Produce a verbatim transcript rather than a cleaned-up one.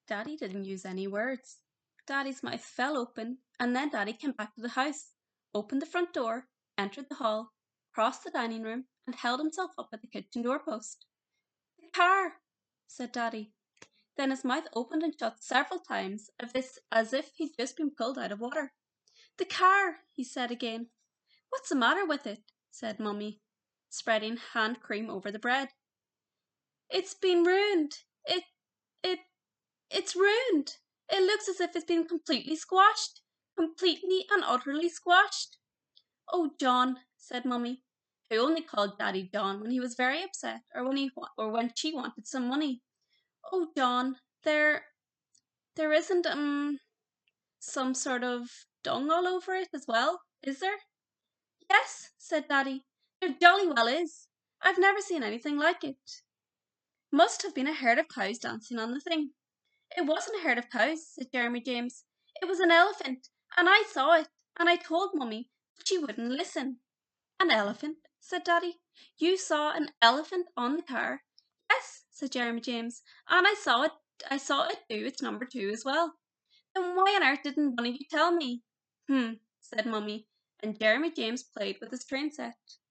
Daddy didn't use any words. Daddy's mouth fell open, and then Daddy came back to the house, opened the front door, entered the hall, crossed the dining room, and held himself up at the kitchen doorpost. "The car," said Daddy. Then his mouth opened and shut several times, as if he'd just been pulled out of water. "The car," he said again. "What's the matter with it?" said Mummy, spreading hand cream over the bread. "It's been ruined. It, it, it's ruined. It looks as if it's been completely squashed, completely and utterly squashed." "Oh, John," said Mummy, who only called Daddy John when he was very upset or when he or when she wanted some money. "Oh, John, there, there isn't um some sort of dung all over it as well, is there?" "Yes," said Daddy, "there jolly well is. I've never seen anything like it. Must have been a herd of cows dancing on the thing." "It wasn't a herd of cows," said Jeremy James. "It was an elephant, and I saw it, and I told Mummy, but she wouldn't listen." "An elephant?" said Daddy. "You saw an elephant on the car?" "Yes," said Jeremy James, "and I saw it. I saw it do its number two as well." "Then why on earth didn't one of you tell me?" "Hmm," said Mummy, and Jeremy James played with his train set.